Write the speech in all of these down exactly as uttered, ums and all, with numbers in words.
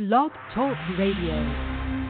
Blog Talk Radio.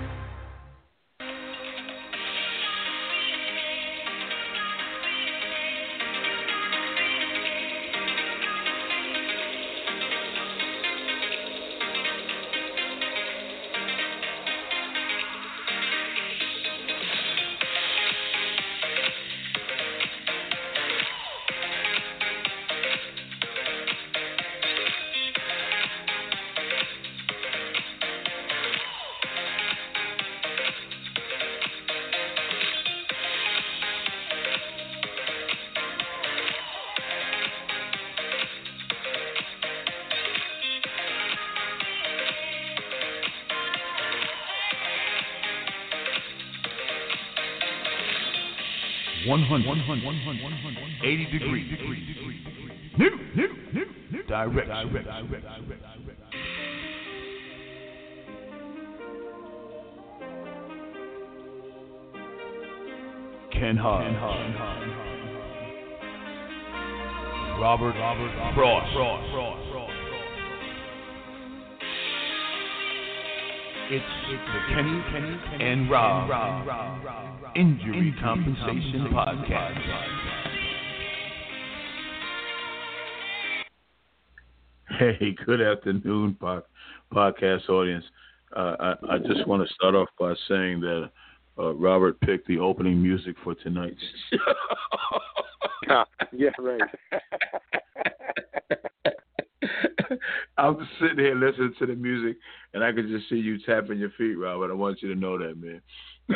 one hundred, eighty degrees, new, new, new, new, direct, Ken Hodge, Robert, Robert, Frost, Frost, Frost, Frost. It's the Kenny, Kenny, Kenny and Rob, Rob, Rob, Rob, Rob Injury, Injury Compensation, Compensation Podcast. Hey, good afternoon, pod, podcast audience. Uh, I, I just want to start off by saying that uh, Robert picked the opening music for tonight's show. Yeah, right. I'm sitting here listening to the music, and I could just see you tapping your feet, Robert. I want you to know that, man.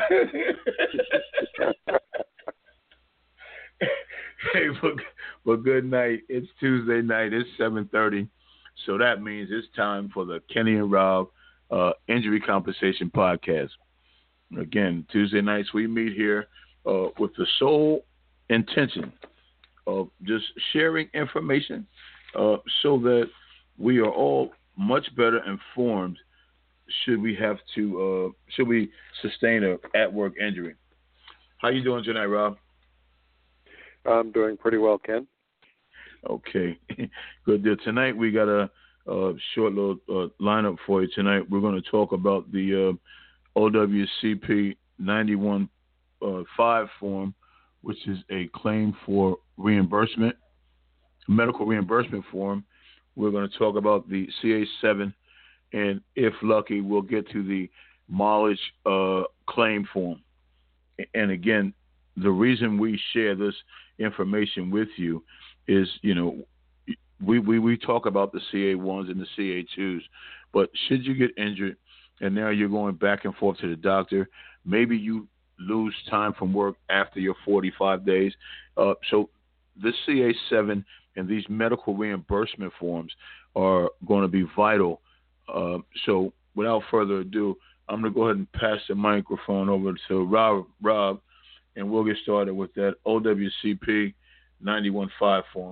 Hey, but, but good night. It's Tuesday night. It's seven thirty, so that means it's time for the Kenny and Rob uh, Injury Compensation Podcast. Again, Tuesday nights we meet here uh, with the sole intention of just sharing information uh, so that we are all much better informed should we have to uh, should we sustain a at work injury. How you doing tonight, Rob? I'm doing pretty well, Ken. Okay, good deal. Tonight we got a, a short little uh, lineup for you. Tonight we're going to talk about the uh, O W C P ninety-one five form, which is a claim for reimbursement, medical reimbursement form. We're going to talk about the C A seven, and if lucky, we'll get to the mileage uh, claim form. And again, the reason we share this information with you is, you know, we, we, we talk about the C A ones and the C A twos, but should you get injured and now you're going back and forth to the doctor, maybe you lose time from work after your forty-five days. Uh, so this C A seven and these medical reimbursement forms are going to be vital. Uh, so without further ado, I'm going to go ahead and pass the microphone over to Rob, Rob, and we'll get started with that O W C P ninety-one five form.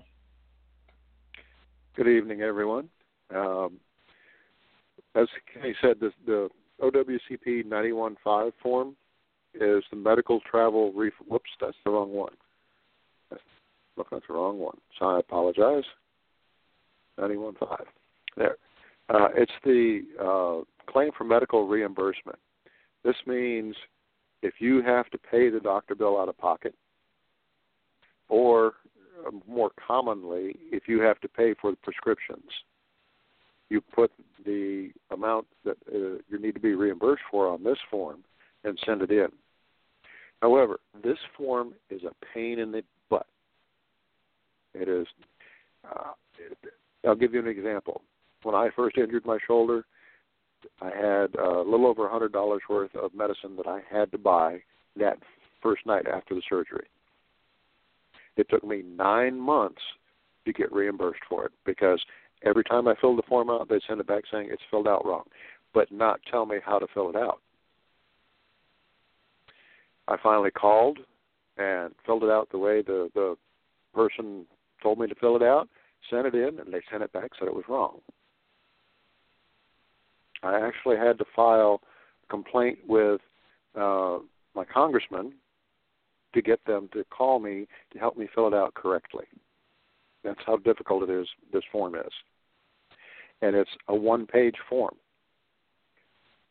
Good evening, everyone. Um, as Kenny said, the, the O W C P ninety-one five form is the medical travel ref- whoops, that's the wrong one. Look, that's the wrong one. So I apologize. ninety-one five. There. Uh, it's the uh, claim for medical reimbursement. This means if you have to pay the doctor bill out of pocket, or uh, more commonly, if you have to pay for the prescriptions, you put the amount that uh, you need to be reimbursed for on this form and send it in. However, this form is a pain in the butt. It is. Uh, it, I'll give you an example. When I first injured my shoulder, I had a little over one hundred dollars worth of medicine that I had to buy that first night after the surgery. It took me nine months to get reimbursed for it because every time I filled the form out, they'd send it back saying it's filled out wrong, but not tell me how to fill it out. I finally called and filled it out the way the, the person told me to fill it out, sent it in, and they sent it back, said it was wrong. I actually had to file a complaint with uh, my congressman to get them to call me to help me fill it out correctly. That's how difficult it is, this form is. And it's a one-page form.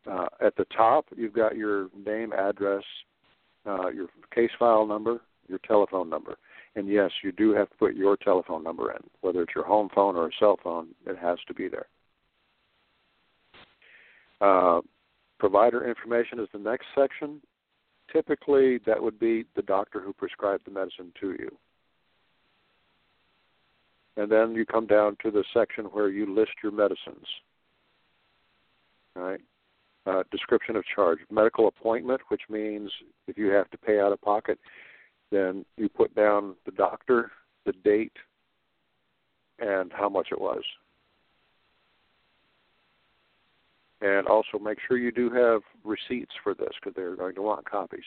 Uh, at the top, you've got your name, address, uh, your case file number, your telephone number. And yes, you do have to put your telephone number in. Whether it's your home phone or a cell phone, it has to be there. Uh, provider information is the next section. Typically, that would be the doctor who prescribed the medicine to you. And then you come down to the section where you list your medicines. All right. Uh, description of charge. Medical appointment, which means if you have to pay out of pocket, then you put down the doctor, the date, and how much it was. And also make sure you do have receipts for this because they're going to want copies.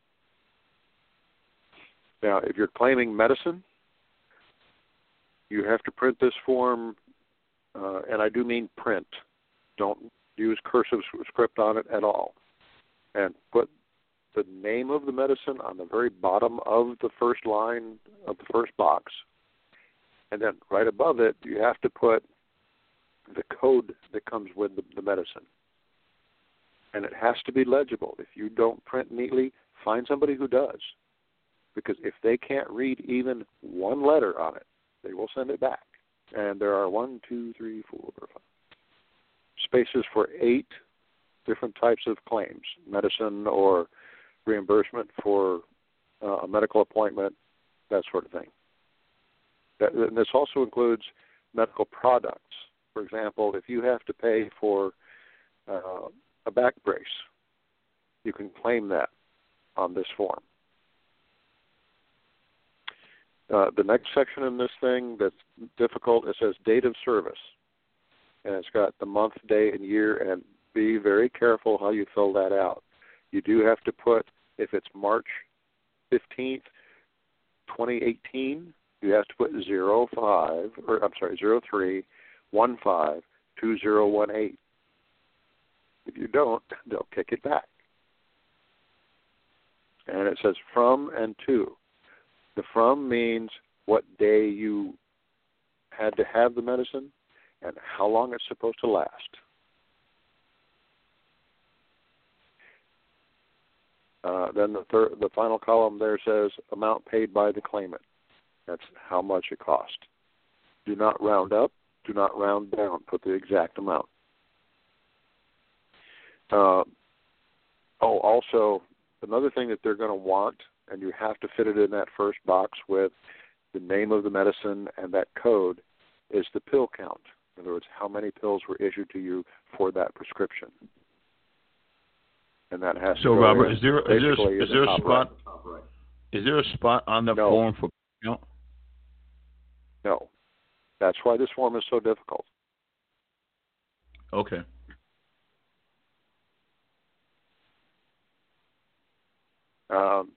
Now, if you're claiming medicine, you have to print this form, uh, and I do mean print. Don't use cursive script on it at all. And put the name of the medicine on the very bottom of the first line of the first box. And then right above it, you have to put the code that comes with the, the medicine. And it has to be legible. If you don't print neatly, find somebody who does. Because if they can't read even one letter on it, they will send it back. And there are one, two, three, four, five spaces for eight different types of claims, medicine or reimbursement for uh, a medical appointment, that sort of thing. That, and this also includes medical products. For example, if you have to pay for uh, a back brace, you can claim that on this form. Uh, the next section in this thing that's difficult, it says date of service. And it's got the month, day, and year, and be very careful how you fill that out. You do have to put, if it's March fifteenth, twenty eighteen, you have to put zero five, or I'm sorry, zero three one five two zero one eight. If you don't, they'll kick it back. And it says from and to. The from means what day you had to have the medicine and how long it's supposed to last. Uh, then the third, the final column there says amount paid by the claimant. That's how much it cost. Do not round up. Do not round down. Put the exact amount. Uh, oh, also, another thing that they're going to want, and you have to fit it in that first box with the name of the medicine and that code, is the pill count. In other words, how many pills were issued to you for that prescription. And that has so, to go Robert, in is there is there, basically is in there the a top spot? right. Is there a spot on the No. form for? No. No. That's why this form is so difficult. Okay. Um,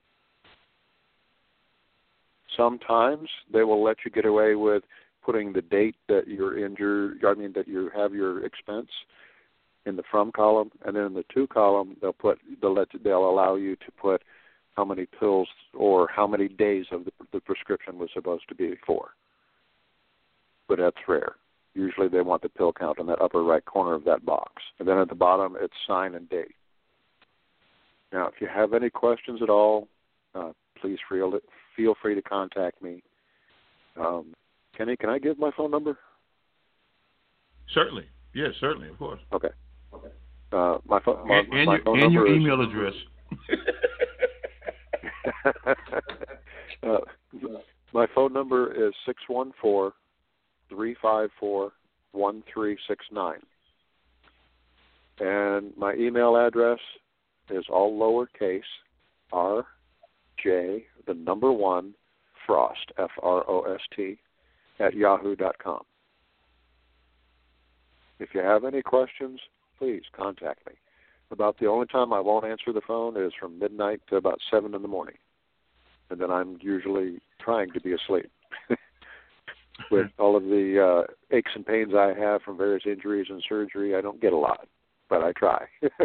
sometimes they will let you get away with putting the date that you're injured, I mean that you have your expense in the from column, and then in the to column they'll put they'll let they'll allow you to put how many pills or how many days of the, the prescription was supposed to be for. But that's rare. Usually they want the pill count in that upper right corner of that box, and then at the bottom it's sign and date. Now, if you have any questions at all, uh, please feel feel free to contact me. Um, Kenny, can I give my phone number? Certainly. Yes, certainly, of course. Okay. Okay. Uh, my, phone, my, and, and my your, phone and number your is, email address. uh, my phone number is six one four, three five four, one three six nine. And my email address is all lowercase, R, J, the number one, Frost, F R O S T, at yahoo dot com. If you have any questions, please contact me. About the only time I won't answer the phone is from midnight to about seven in the morning. And then I'm usually trying to be asleep. With all of the uh, aches and pains I have from various injuries and surgery, I don't get a lot, but I try.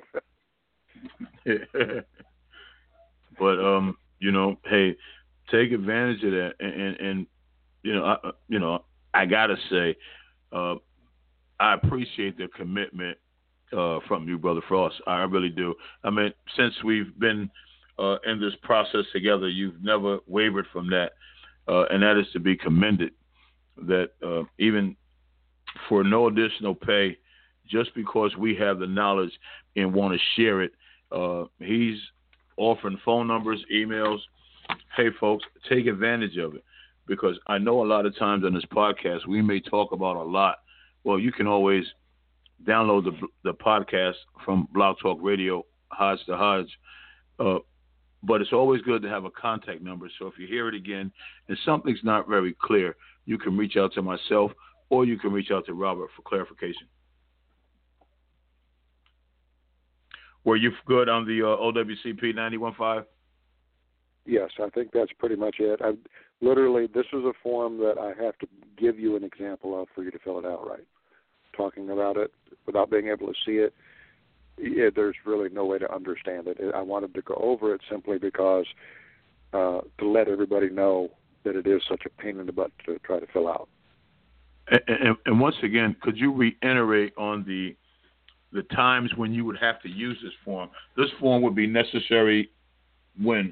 But um, you know, hey, take advantage of that, and and, and you know, I, you know, I gotta say, uh, I appreciate the commitment uh, from you, Brother Frost. I really do. I mean, since we've been uh, in this process together, you've never wavered from that, uh, and that is to be commended. That uh, even for no additional pay, just because we have the knowledge and want to share it, uh, he's offering phone numbers, emails. Hey, folks, take advantage of it, because I know a lot of times on this podcast we may talk about a lot. Well, you can always download the the podcast from Blog Talk Radio, Hodge to Hodge. Uh, but it's always good to have a contact number. So if you hear it again and something's not very clear, you can reach out to myself or you can reach out to Robert for clarification. Were you good on the uh, O W C P ninety-one point five? Yes, I think that's pretty much it. I literally, this is a form that I have to give you an example of for you to fill it out right. Talking about it without being able to see it, yeah, there's really no way to understand it. I wanted to go over it simply because uh, to let everybody know that it is such a pain in the butt to try to fill out. And, and, and once again, could you reiterate on the the times when you would have to use this form? This form would be necessary when?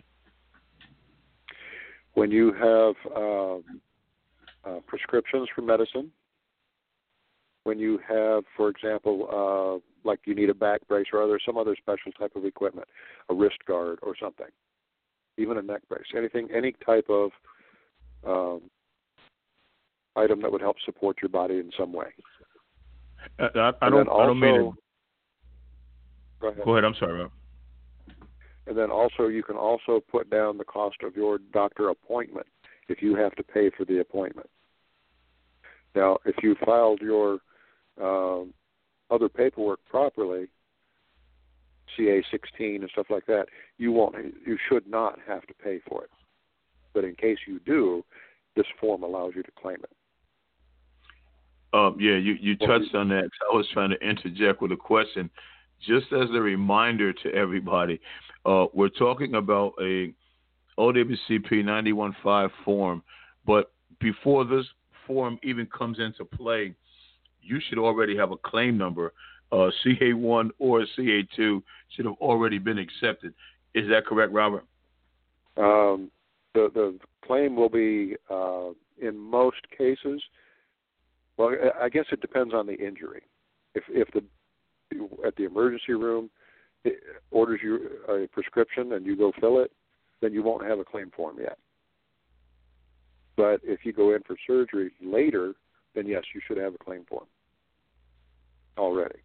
When you have um, uh, prescriptions for medicine, when you have, for example, uh, like you need a back brace or other some other special type of equipment, a wrist guard or something, even a neck brace, anything, any type of um, item that would help support your body in some way. I, I, I don't. Also, I don't mean to. Go ahead. Go ahead. I'm sorry, Rob. And then also, you can also put down the cost of your doctor appointment if you have to pay for the appointment. Now, if you filed your um, other paperwork properly, C A sixteen and stuff like that, you won't. You should not have to pay for it. But in case you do, this form allows you to claim it. Um, yeah, you, you touched on that. I was trying to interject with a question. Just as a reminder to everybody, uh, we're talking about a O W C P ninety-one point five form, but before this form even comes into play, you should already have a claim number. Uh, C A one or C A two should have already been accepted. Is that correct, Robert? Um, the, the claim will be, uh, in most cases, well, I guess it depends on the injury. If if the at the emergency room it orders you a prescription and you go fill it, then you won't have a claim form yet. But if you go in for surgery later, then yes, you should have a claim form already.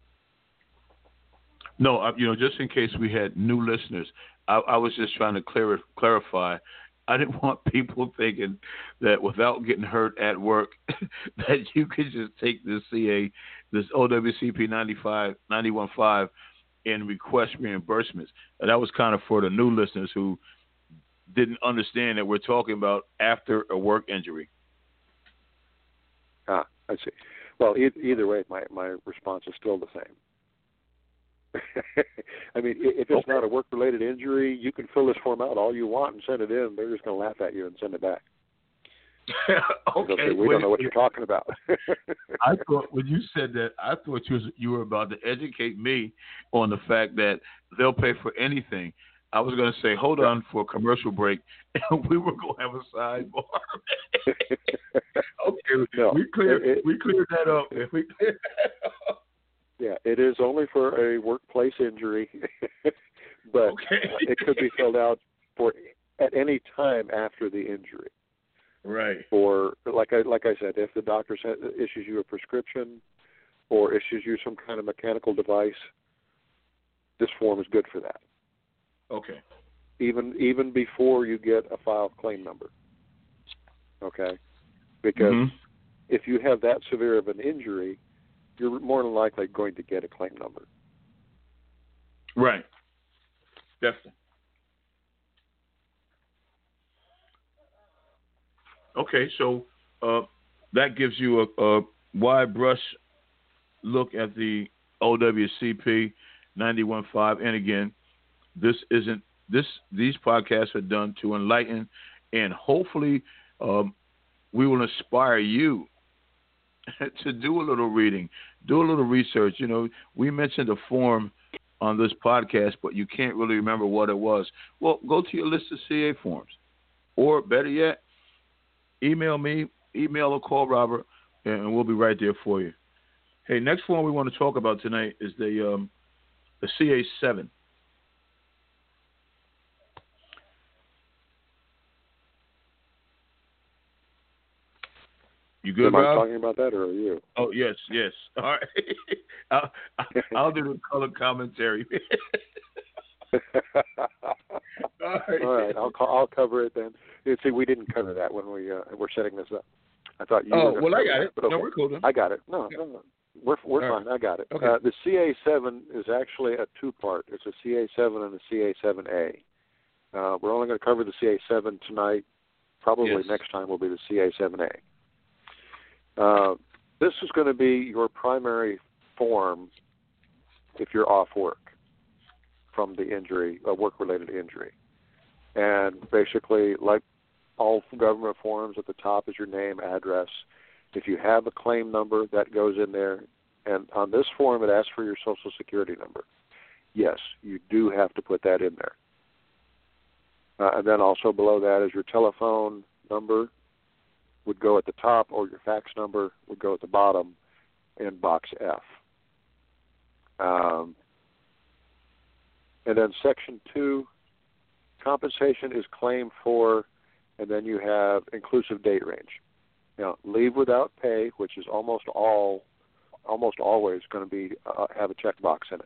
No, you know, just in case we had new listeners, I, I was just trying to clear, clarify. I didn't want people thinking that without getting hurt at work, that you could just take this C A, this O W C P ninety-five, ninety-one point five and request reimbursements. And that was kind of for the new listeners who didn't understand that we're talking about after a work injury. Ah, I see. Well, e- either way, my, my response is still the same. I mean, if it's okay. not a work-related injury, you can fill this form out all you want and send it in. They're just going to laugh at you and send it back. okay. Say, we Wait, don't know what you're talking about. I thought when you said that, I thought you, was, you were about to educate me on the fact that they'll pay for anything. I was going to say, hold on for a commercial break, and we were going to have a sidebar. okay, no, we cleared it, we cleared that up. We cleared that up. Yeah, it is only for a workplace injury, but okay. it could be filled out for at any time after the injury. Right. Or like I like I said, if the doctor issues you a prescription or issues you some kind of mechanical device, this form is good for that. Okay. Even even before you get a file claim number. Okay? Because mm-hmm. if you have that severe of an injury, you're more than likely going to get a claim number. Right. Definitely. Okay, so uh, that gives you a, a wide brush look at the O W C P ninety-one point five. And again, this isn't this. These podcasts are done to enlighten, and hopefully, um, we will inspire you to do a little reading, do a little research. You know, we mentioned a form on this podcast, but you can't really remember what it was. Well, go to your list of C A forms. Or better yet, email me, email or call Robert, and we'll be right there for you. Hey, next form we want to talk about tonight is the um, the C A seven. You good, Am Rob? I talking about that, or are you? Oh, yes, yes. All right. I'll, I'll do the color commentary. All right. All right, I'll I'll cover it then. You see, we didn't cover that when we uh, were setting this up. I thought you. Oh, were well, I got that, it. But okay. No, we're cool then. I got it. No, no, no. We're we're All fine. right. I got it. Okay. Uh, the C A seven is actually a two-part. It's a C A seven and a C A seven A. Uh, we're only going to cover the C A seven tonight. Probably Yes. next time will be the C A seven A. Uh, this is going to be your primary form if you're off work from the injury, a work-related injury. And basically, like all government forms, at the top is your name, address. If you have a claim number, that goes in there. And on this form, it asks for your Social Security number. Yes, you do have to put that in there. Uh, and then also below that is your telephone number would go at the top, or your fax number would go at the bottom in box F. Um, and then section two, compensation is claimed for, and then you have inclusive date range. Now, leave without pay, which is almost all, almost always going to be uh, have a checkbox in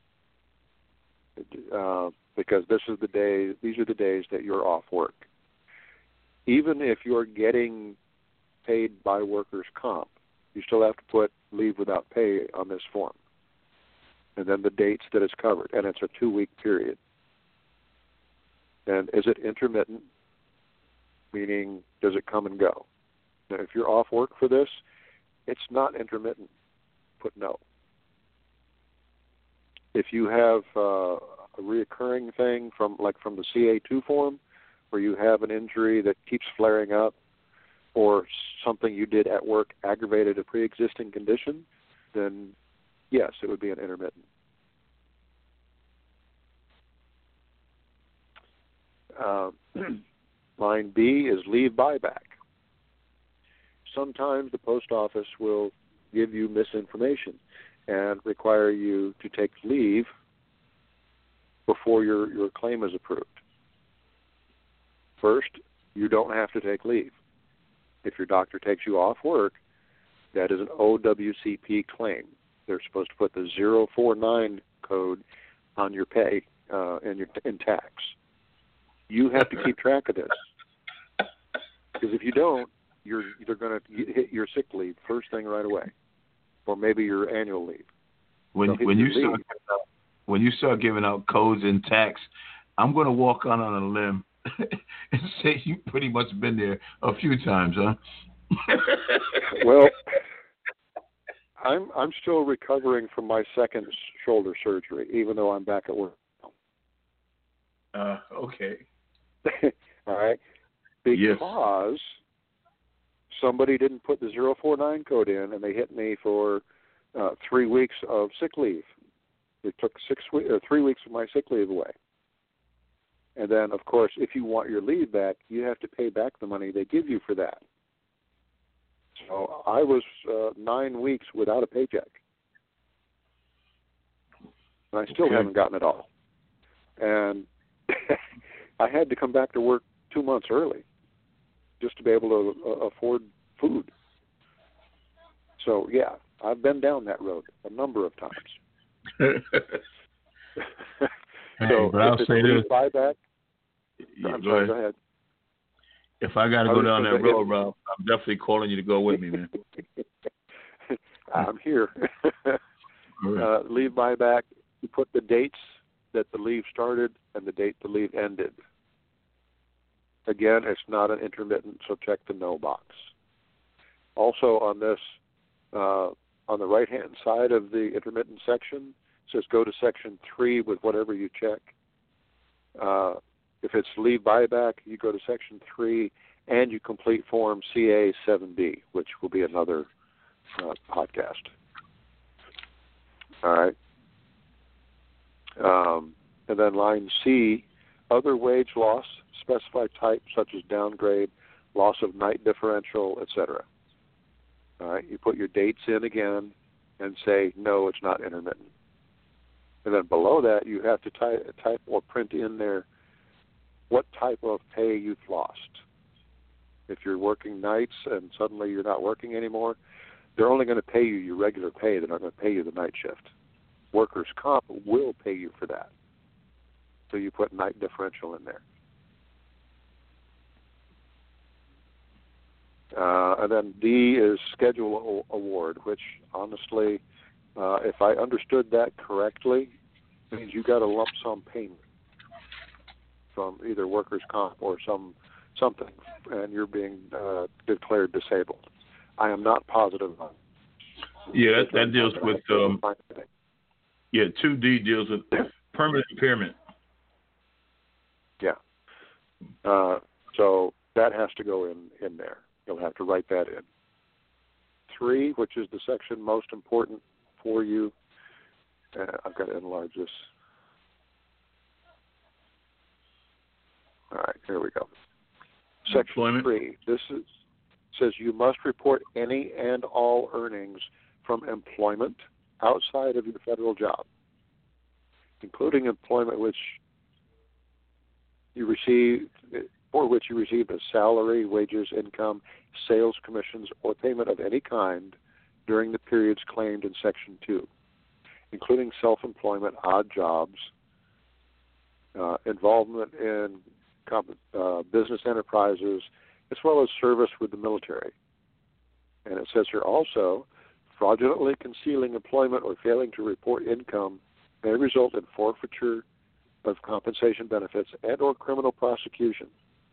it, uh, because this is the day. These are the days that you're off work. Even if you're getting paid by workers' comp, you still have to put leave without pay on this form, and then the dates that it's covered, and it's a two-week period. And is it intermittent, meaning does it come and go? Now, if you're off work for this, it's not intermittent. Put no. If you have uh, a reoccurring thing from, like from the C A two form, where you have an injury that keeps flaring up, or something you did at work aggravated a pre-existing condition, then yes, it would be an intermittent. Uh, line B is leave buyback. Sometimes the post office will give you misinformation and require you to take leave before your, your claim is approved. First, you don't have to take leave. If your doctor takes you off work, that is an O W C P claim. They're supposed to put the zero four nine code on your pay uh, and your in tax. You have to keep track of this, because if you don't, you're either going to hit your sick leave first thing right away, or maybe your annual leave. When So when you leave. start when you start giving out codes in tax, I'm going to walk out on a limb and say you've pretty much been there a few times, huh? Well, I'm I'm still recovering from my second shoulder surgery, even though I'm back at work. Uh, okay. All right, because yes. somebody didn't put the zero four nine code in, and they hit me for uh, three weeks of sick leave. They took six we- or three weeks of my sick leave away. And then, of course, if you want your leave back, you have to pay back the money they give you for that. So I was uh, nine weeks without a paycheck. And I still okay. haven't gotten it all. And I had to come back to work two months early just to be able to uh, afford food. So, yeah, I've been down that road a number of times. Hey, so but I'll if it's say leave this. buyback, Yeah, I'm go sorry, ahead. go ahead. If I got to I go was down gonna that say, road, if- Rob, I'm definitely calling you to go with me, man. I'm here. All right. uh, leave buyback, you put the dates that the leave started and the date the leave ended. Again, it's not an intermittent, so check the no box. Also on this, uh, on the right-hand side of the intermittent section, it says go to section three with whatever you check. Uh, if it's leave buyback, you go to section three and you complete form C A seven B, which will be another uh, podcast. All right. Um, and then line C, other wage loss, specify type such as downgrade, loss of night differential, et cetera. All right. You put your dates in again and say, no, it's not intermittent. And then below that, you have to type, type or print in there what type of pay you've lost. If you're working nights and suddenly you're not working anymore, they're only going to pay you your regular pay. They're not going to pay you the night shift. Workers' comp will pay you for that. So you put night differential in there. Uh, and then D is schedule award, which honestly, uh, if I understood that correctly, means you got a lump sum payment from either workers' comp or some something, and you're being uh, declared disabled. I am not positive on it. Yeah, that, that deals with, um, yeah, two D deals with permanent impairment. Yeah. Uh, so that has to go in, in there. You'll have to write that in. Three, which is the section most important for you, uh, I've got to enlarge this. All right, here we go. Section Employment. three, this is, says you must report any and all earnings from employment outside of your federal job, including employment which you receive, for which you received a salary, wages, income, sales commissions, or payment of any kind during the periods claimed in Section two, including self-employment, odd jobs, uh, involvement in comp- uh, business enterprises, as well as service with the military. And it says here also, fraudulently concealing employment or failing to report income may result in forfeiture of compensation benefits and or criminal prosecution.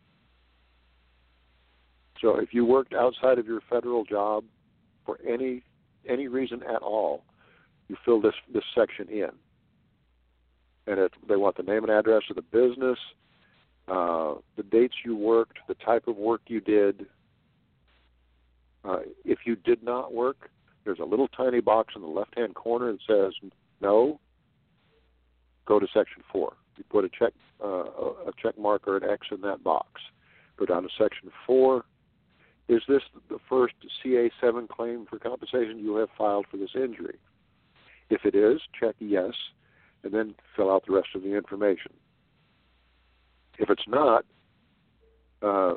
So if you worked outside of your federal job for any any reason at all, you fill this, this section in. And it, they want the name and address of the business, uh, the dates you worked, the type of work you did. Uh, if you did not work, there's a little tiny box in the left-hand corner that says no. Go to Section four. You put a check, uh, a check mark or an X in that box. Go down to Section four. Is this the first C A seven claim for compensation you have filed for this injury? If it is, check yes, and then fill out the rest of the information. If it's not, uh,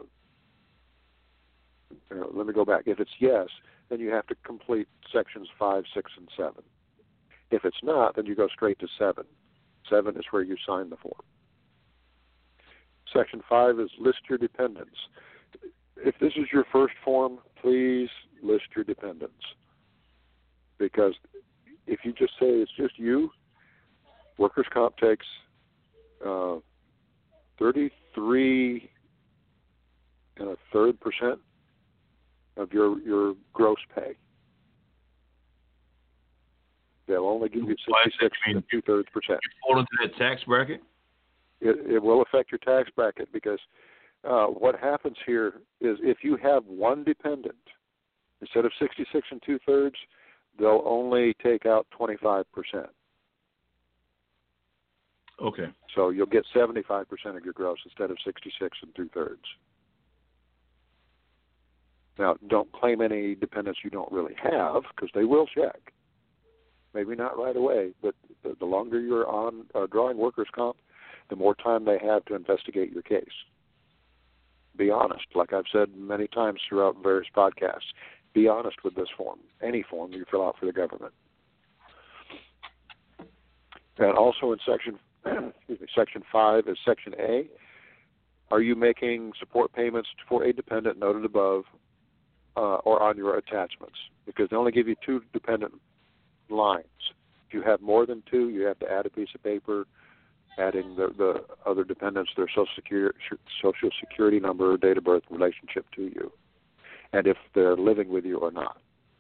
let me go back. If it's yes, then you have to complete sections five, six, and seven. If it's not, then you go straight to seven. Seven is where you sign the form. Section five is list your dependents. If this is your first form, please list your dependents. Because if you just say it's just you, workers' comp takes uh, thirty-three and a third percent of your your gross pay. They'll only give you sixty-six and two thirds percent. You fall into that tax bracket? It, it will affect your tax bracket because uh, what happens here is if you have one dependent, instead of sixty-six and two thirds, they'll only take out twenty-five percent. Okay. So you'll get seventy-five percent of your gross instead of sixty-six and two thirds. Now, don't claim any dependents you don't really have because they will check. Maybe not right away, but the, the longer you're on uh, drawing workers' comp, the more time they have to investigate your case. Be honest. Like I've said many times throughout various podcasts, be honest with this form, any form you fill out for the government. And also in section excuse me, section five is section A. Are you making support payments for a dependent noted above uh, or on your attachments? Because they only give you two dependent lines. If you have more than two, you have to add a piece of paper adding the, the other dependents, their social security, social security number, date of birth, relationship to you, and if they're living with you or not.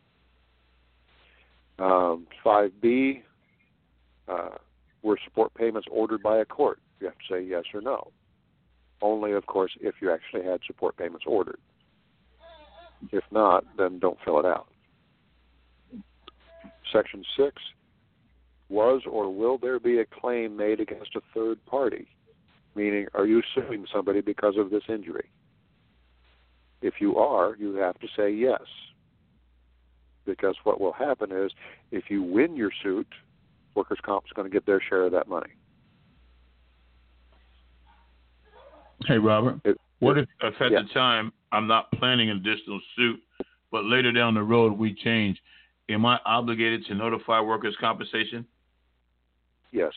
Um, five B, uh, were support payments ordered by a court? You have to say yes or no. Only, of course, if you actually had support payments ordered. If not, then don't fill it out. Section six, was or will there be a claim made against a third party? Meaning, are you suing somebody because of this injury? If you are, you have to say yes. Because what will happen is, if you win your suit, workers' comp is going to get their share of that money. Hey, Robert, it, what if, if at yeah. the time I'm not planning an additional suit, but later down the road we change? Am I obligated to notify workers' compensation? Yes.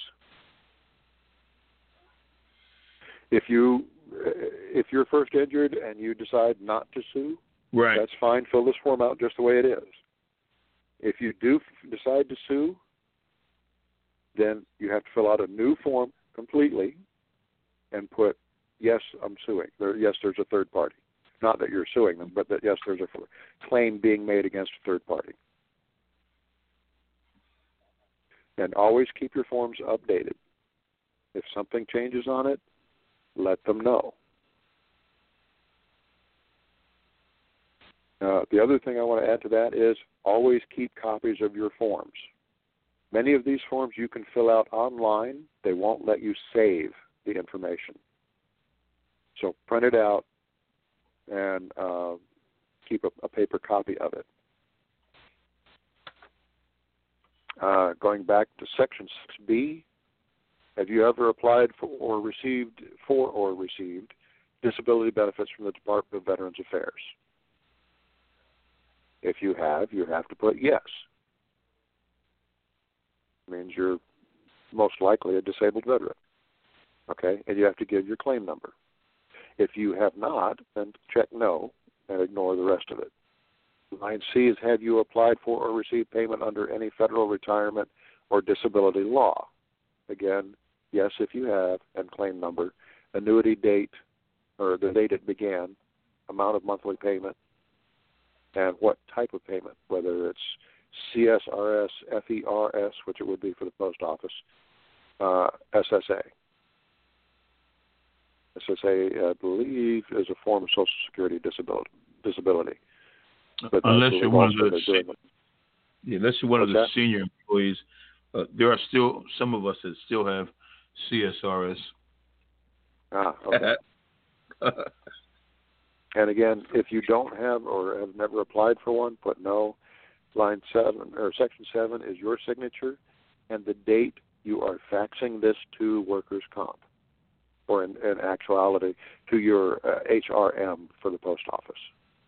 If you if you're first injured and you decide not to sue, right, that's fine. Fill this form out just the way it is. If you do f- decide to sue, then you have to fill out a new form completely and put, yes, I'm suing. There, yes, there's a third party. Not that you're suing them, but that, yes, there's a claim being made against a third party. And always keep your forms updated. If something changes on it, let them know. Uh, the other thing I want to add to that is always keep copies of your forms. Many of these forms you can fill out online. They won't let you save the information. So print it out and uh, keep a, a paper copy of it. Uh, going back to Section six B, have you ever applied for or received for or received disability benefits from the Department of Veterans Affairs? If you have, you have to put yes. It means you're most likely a disabled veteran. Okay? And you have to give your claim number. If you have not, then check no and ignore the rest of it. Line C is, have you applied for or received payment under any federal retirement or disability law? Again, yes if you have, and claim number, annuity date, or the date it began, amount of monthly payment, and what type of payment, whether it's C S R S, F E R S, which it would be for the post office, uh, S S A. S S A, I believe, is a form of Social Security disability. disability. But unless you're one of the se- yeah, unless you're one What's of the that? senior employees, uh, there are still some of us that still have C S R S. Ah, okay. And again, if you don't have or have never applied for one, put no. Line seven or section seven is your signature and the date you are faxing this to workers' comp, or in, in actuality to your uh, H R M for the post office.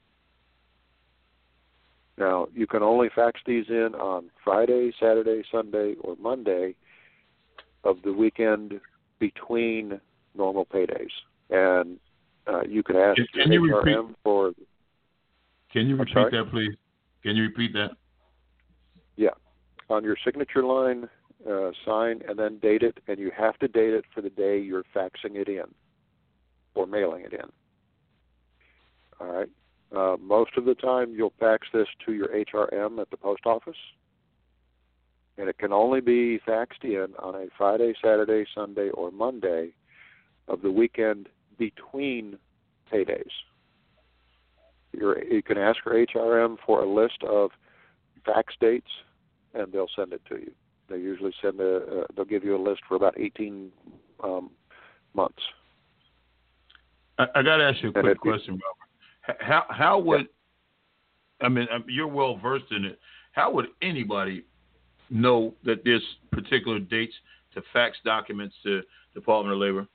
Now, you can only fax these in on Friday, Saturday, Sunday, or Monday of the weekend between normal paydays. And uh, you can ask Can, can your you H R M repeat, for... Can you I'm repeat sorry? that, please? Can you repeat that? Yeah. On your signature line, uh, sign and then date it, and you have to date it for the day you're faxing it in or mailing it in. All right? Uh, most of the time, you'll fax this to your H R M at the post office, and it can only be faxed in on a Friday, Saturday, Sunday, or Monday of the weekend between paydays. You're, you can ask your H R M for a list of fax dates, and they'll send it to you. They usually send a, uh, they'll give you a list for about eighteen um, months. I, I got to ask you a And quick if you- question, Robert. How how would Yeah. I mean you're well versed in it? How would anybody know that there's particular dates to fax documents to Department of Labor?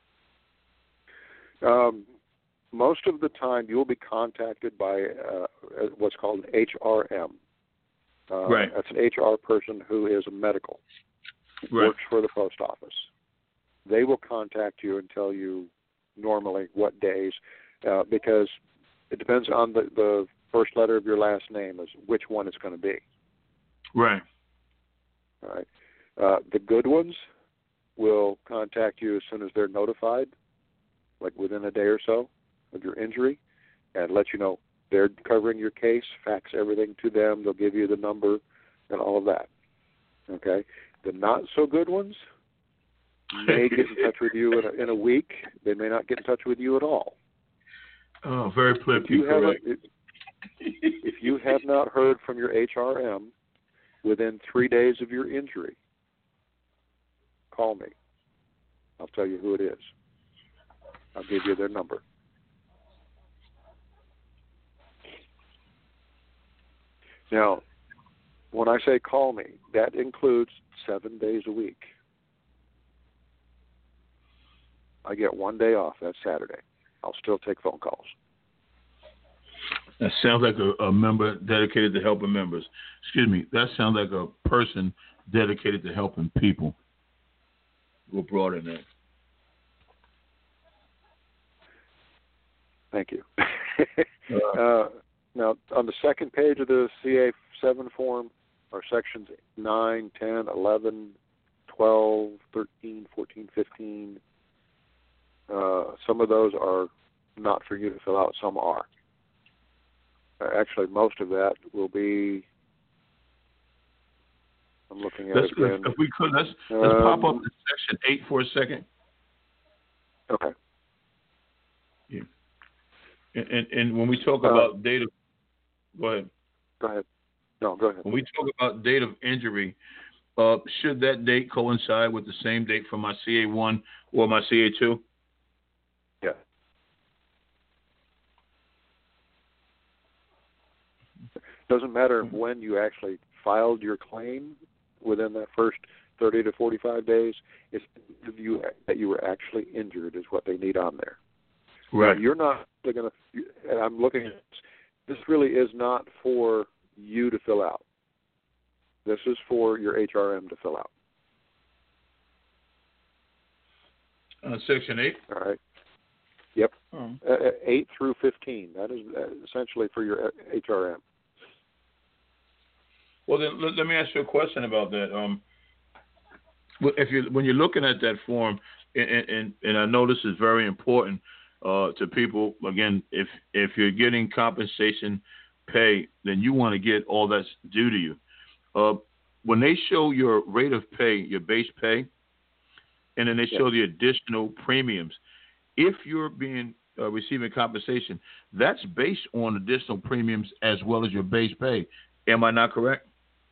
Um, most of the time, you'll be contacted by uh, what's called an H R M. Uh, Right. That's an H R person who is a medical, Right. works for the post office. They will contact you and tell you normally what days, uh, because it depends on the, the first letter of your last name is which one it's going to be. Right. All right. Uh, the good ones will contact you as soon as they're notified, like within a day or so of your injury, and let you know they're covering your case, fax everything to them, they'll give you the number and all of that. Okay? The not-so-good ones may get in touch with you in a, in a week. They may not get in touch with you at all. Oh, very If politically you, correct. haven't, if you have not heard from your H R M within three days of your injury, call me. I'll tell you who it is. I'll give you their number. Now, when I say call me, that includes seven days a week. I get one day off. That's Saturday. I'll still take phone calls. That sounds like a, a member dedicated to helping members. Excuse me. That sounds like a person dedicated to helping people. We'll broaden that. Thank you. uh, now, on the second page of the C A seven form are sections nine, ten, eleven, twelve, thirteen, fourteen, fifteen. Uh, some of those are not for you to fill out. Some are. Uh, actually, most of that will be. I'm looking at let's, it again. If we could, let's, let's um, pop up to section eight for a second. Okay. Yeah. And, and, and when we talk uh, about date of, go ahead. Go ahead. No, go ahead. When we talk about date of injury, uh, should that date coincide with the same date for my C A one or my C A two? Yeah. Doesn't matter when you actually filed your claim within that first thirty to forty-five days. It's you that you were actually injured is what they need on there. Right. Now, you're not going to, and I'm looking at this, this really is not for you to fill out. This is for your H R M to fill out. Uh, section eight? All right. Yep. Oh. Uh, eight through fifteen. That is essentially for your H R M. Well, then let, let me ask you a question about that. Um, if you when you're looking at that form, and, and, and I know this is very important uh, to people. Again, if if you're getting compensation pay, then you want to get all that's due to you. Uh, when they show your rate of pay, your base pay, and then they show the additional premiums, if you're being uh, receiving compensation, that's based on additional premiums as well as your base pay. Am I not correct?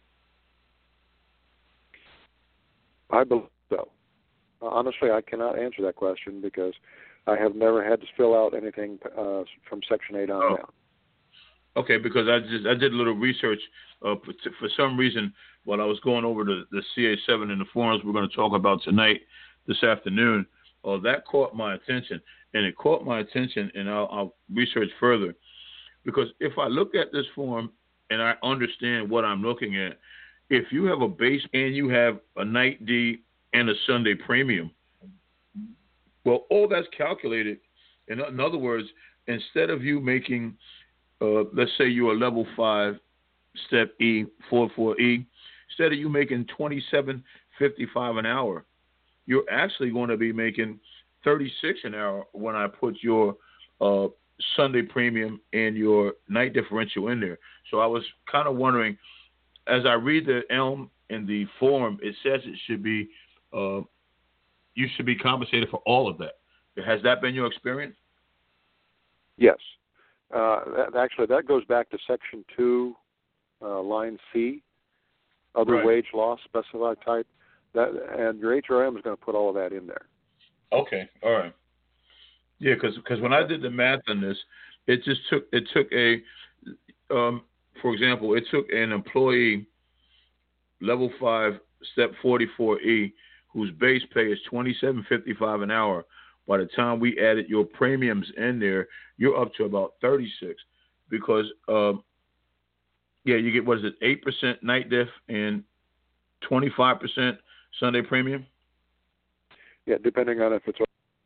I believe so. Uh, honestly, I cannot answer that question because I have never had to fill out anything uh, from Section eight on oh. down. Okay, because I just I did a little research. Uh, for, for some reason, while I was going over the, the C A seven and the forms we're going to talk about tonight, this afternoon, uh, that caught my attention. And it caught my attention, and I'll, I'll research further. Because if I look at this form and I understand what I'm looking at, if you have a base and you have a night D and a Sunday premium, well, all that's calculated. In, in other words, instead of you making, uh, let's say you're a level five, step E, four four E, instead of you making twenty-seven fifty-five an hour, you're actually going to be making thirty-six an hour when I put your uh, Sunday premium and your night differential in there. So I was kind of wondering, as I read the ELM in the form, it says it should be, uh, you should be compensated for all of that. Has that been your experience? Yes. Uh, that, actually, that goes back to Section two, uh, line C, other Right. wage loss specified type. That, and your H R M is going to put all of that in there. Okay, all right. Yeah, because when I did the math on this, it just took it took a, um, for example, it took an employee, level five, step forty-four E, whose base pay is twenty-seven fifty-five an hour. By the time we added your premiums in there, you're up to about thirty-six, because um, yeah, you get what is it, eight percent night diff and twenty-five percent Sunday premium. Yeah, depending on if it's.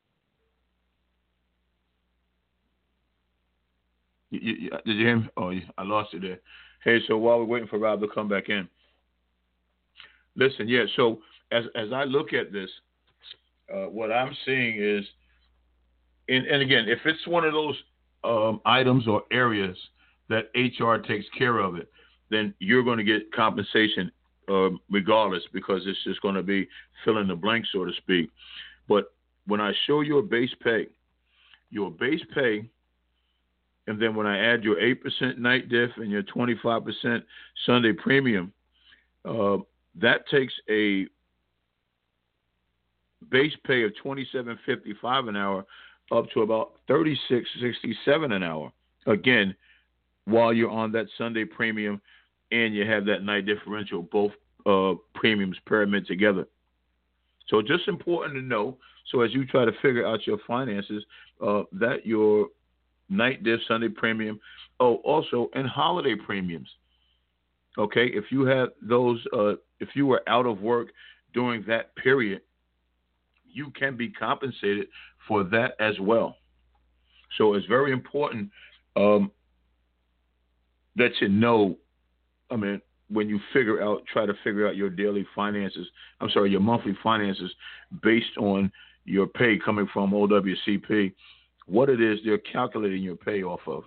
You, you, did you hear me? Oh, I lost you there. Hey, so while we're waiting for Rob to come back in, listen, yeah. So as as I look at this, uh, what I'm seeing is, and, and again, if it's one of those um, items or areas that H R takes care of it, then you're going to get compensation uh, regardless, because it's just going to be fill in the blank, so to speak. But when I show your base pay, your base pay, and then when I add your eight percent night diff and your twenty-five percent Sunday premium, uh, that takes a base pay of twenty-seven fifty-five an hour up to about thirty-six sixty-seven an hour. Again, while you're on that Sunday premium and you have that night differential, both uh, premiums pyramid together. So just important to know. So as you try to figure out your finances, uh, that your night diff Sunday premium, oh, also and holiday premiums. Okay, if you have those, uh, if you were out of work during that period, you can be compensated for that as well. So it's very important um, that you know, I mean, when you figure out, try to figure out your daily finances, I'm sorry, your monthly finances based on your pay coming from O W C P, what it is they're calculating your pay off of.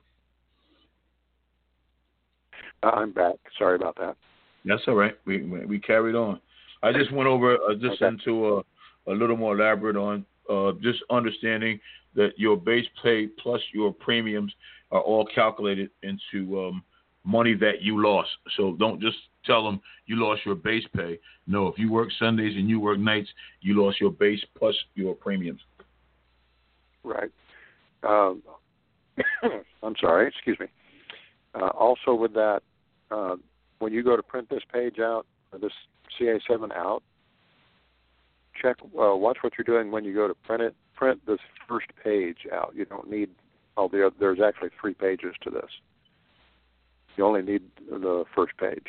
I'm back. Sorry about that. That's all right. We we carried on. I just went over uh, just okay. into a, a little more elaborate on uh, just understanding that your base pay plus your premiums are all calculated into um, money that you lost. So don't just tell them you lost your base pay. No, if you work Sundays and you work nights, you lost your base plus your premiums. Right. Um, I'm sorry. Excuse me. Uh, also with that, uh, when you go to print this page out, or this C A seven out, check, uh, watch what you're doing when you go to print it. Print this first page out. You don't need all the other, there's actually three pages to this. You only need the first page.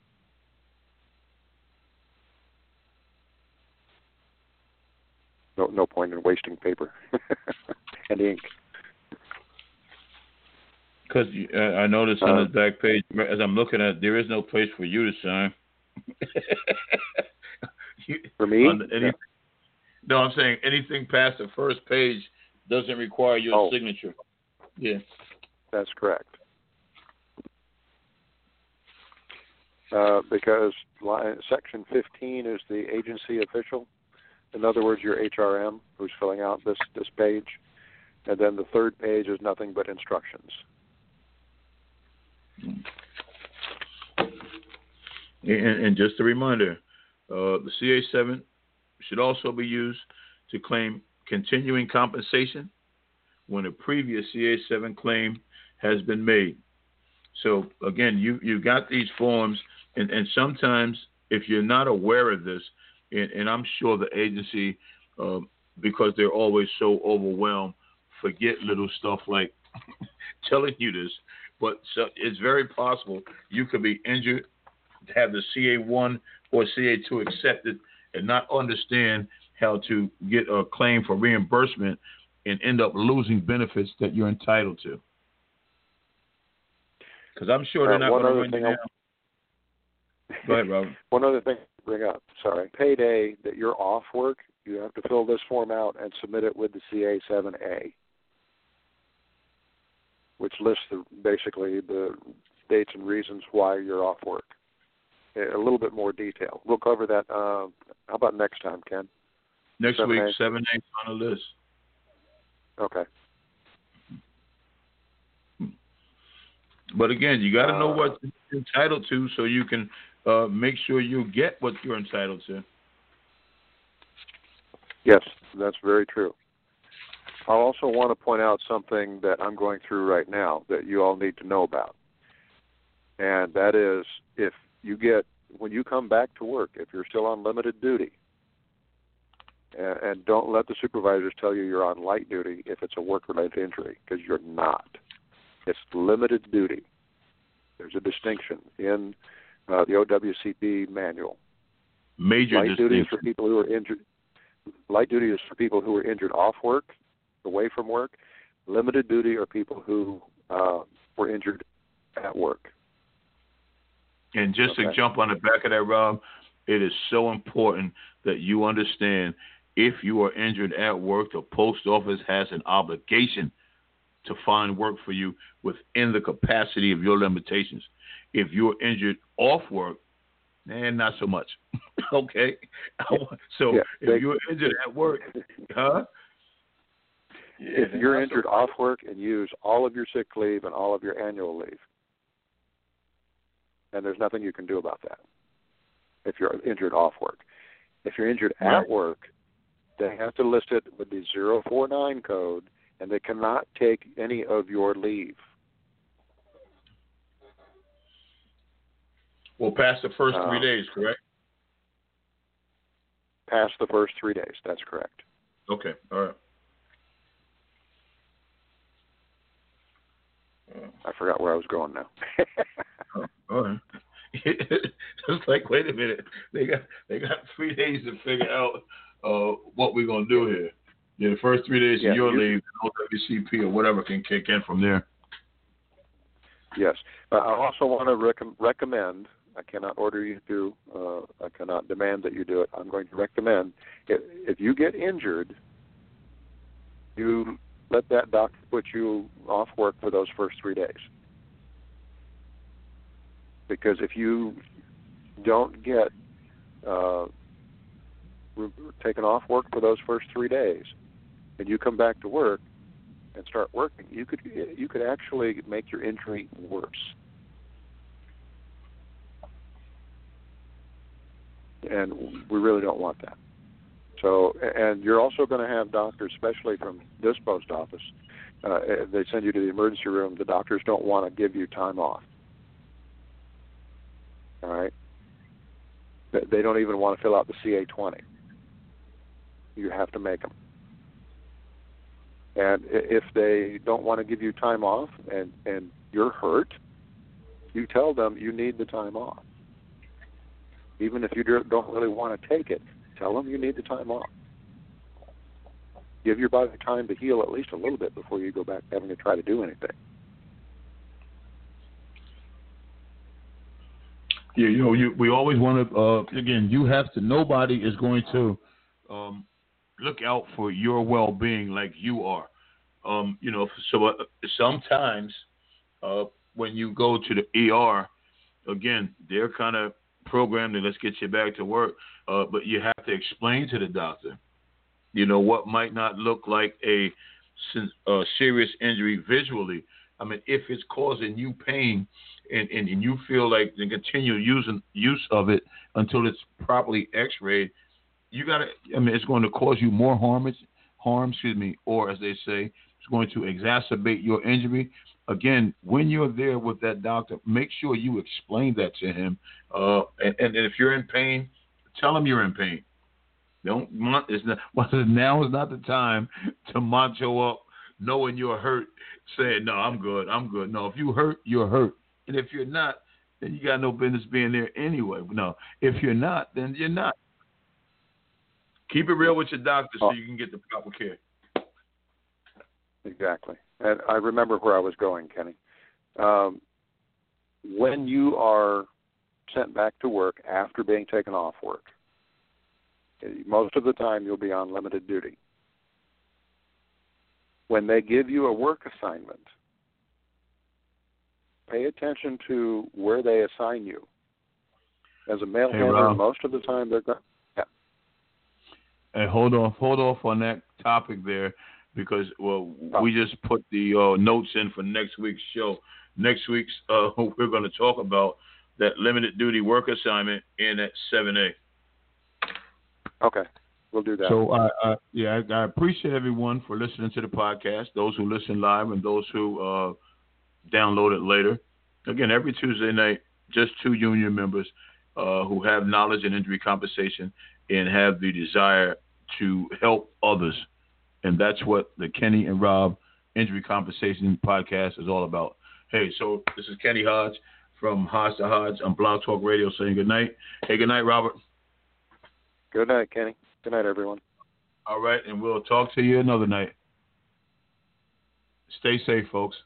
No, no point in wasting paper and ink. Because uh, I noticed on uh, the back page, as I'm looking at it, there is no place for you to sign. For me? Any, yeah. No, I'm saying anything past the first page doesn't require your oh. signature. Yeah. That's correct. Uh, because line, section fifteen is the agency official. In other words, your H R M who's filling out this, this page. And then the third page is nothing but instructions. And, and just a reminder, uh, the C A seven should also be used to claim continuing compensation when a previous C A seven claim has been made. So, again, you, you got these forms, and, and sometimes if you're not aware of this, and, and I'm sure the agency, uh, because they're always so overwhelmed, forget little stuff like telling you this, but so it's very possible you could be injured, have the C A one or C A two accepted, and not understand how to get a claim for reimbursement and end up losing benefits that you're entitled to. Because I'm sure they're not uh, going to run you down. Go ahead, Robert. One other thing to bring up, sorry. Payday that you're off work, you have to fill this form out and submit it with the C A seven A, which lists the, basically the dates and reasons why you're off work. A little bit more detail. We'll cover that. Uh, how about next time, Ken? Next seven week, A? seven A on the list. Okay. But again, you got to know uh, what you're entitled to so you can uh, make sure you get what you're entitled to. Yes, that's very true. I also want to point out something that I'm going through right now that you all need to know about. And that is, if you get, when you come back to work, if you're still on limited duty, and, and don't let the supervisors tell you you're on light duty if it's a work-related injury, because you're not. It's limited duty. There's a distinction in uh, the O W C P manual. Major light distinction. duty is for people who are injured. Light duty is for people who are injured off work, away from work. Limited duty are people who uh, were injured at work. And just okay. to jump on the back of that, Rob, it is so important that you understand if you are injured at work, the post office has an obligation to find work for you within the capacity of your limitations. If you're injured off work, and not so much. Okay? So yeah, if they, you're injured at work, huh? Yeah, if you're injured so off work and use all of your sick leave and all of your annual leave, and there's nothing you can do about that if you're injured off work. If you're injured right. at work, then have to list it with the zero four nine code, and they cannot take any of your leave. Well, past the first three um, days, correct? Past the first three days, that's correct. Okay, all right. I forgot where I was going now. Oh, all right. It's like, wait a minute. They got they got three days to figure out uh, what we're gonna do here. Yeah, the first three days yeah, of your you, leave, O W C P or whatever can kick in from there. Yes. Uh, I also want to rec- recommend. I cannot order you to. Uh, I cannot demand that you do it. I'm going to recommend if, if you get injured, you let that doctor put you off work for those first three days. Because if you don't get uh, re- taken off work for those first three days, and you come back to work and start working, you could you could actually make your injury worse. And we really don't want that. So, and you're also going to have doctors, especially from this post office, uh, they send you to the emergency room. The doctors don't want to give you time off. All right? They don't even want to fill out the C A twenty. You have to make them. And if they don't want to give you time off and, and you're hurt, you tell them you need the time off. Even if you don't really want to take it, tell them you need the time off. Give your body time to heal at least a little bit before you go back having to try to do anything. Yeah, you know, you, we always want to, uh, again, you have to, nobody is going to um, look out for your well-being like you are. Um, you know, so uh, sometimes uh, when you go to the E R, again, they're kind of programmed to let's get you back to work, uh, but you have to explain to the doctor, you know, what might not look like a, a serious injury visually. I mean, if it's causing you pain and, and, and you feel like the continued using use of it until it's properly x-rayed, you got to, I mean, it's going to cause you more harm, harm, excuse me, or as they say, it's going to exacerbate your injury. Again, when you're there with that doctor, make sure you explain that to him. Uh, and, and if you're in pain, tell him you're in pain. Don't, it's not, well, now is not the time to macho up knowing you're hurt, saying, no, I'm good, I'm good. No, if you hurt, you're hurt. And if you're not, then you got no business being there anyway. No, if you're not, then you're not. Keep it real with your doctor so you can get the proper care. Exactly. And I remember where I was going, Kenny. Um, when you are sent back to work after being taken off work, most of the time you'll be on limited duty. When they give you a work assignment, pay attention to where they assign you. As a mail hey, handler, Rob. most of the time they're going. Yeah. Hey, hold off, hold off on that topic there, because well, oh. we just put the uh, notes in for next week's show. Next week's uh, we're going to talk about that limited duty work assignment in at seven A. Okay. We'll do that. So, uh, uh, yeah, I, I appreciate everyone for listening to the podcast, those who listen live and those who uh, download it later. Again, every Tuesday night, just two union members uh, who have knowledge and injury compensation and have the desire to help others. And that's what the Kenny and Rob Injury Compensation Podcast is all about. Hey, so this is Kenny Hodge from Hodge to Hodge on Blog Talk Radio saying good night. Hey, good night, Robert. Good night, Kenny. Good night, everyone. All right, and we'll talk to you another night. Stay safe, folks.